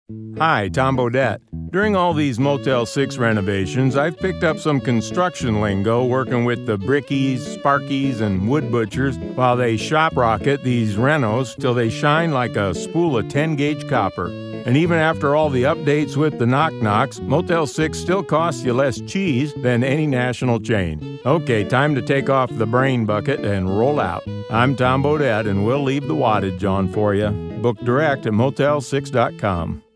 Hi, Tom Bodette. During all these Motel 6 renovations, I've picked up some construction lingo working with the brickies, sparkies, and wood butchers while they shop rocket these renos till they shine like a spool of 10-gauge copper. And even after all the updates with the knock-knocks, Motel 6 still costs you less cheese than any national chain. Okay, time to take off the brain bucket and roll out. I'm Tom Bodette, and we'll leave the wattage on for you. Book direct at motel6.com.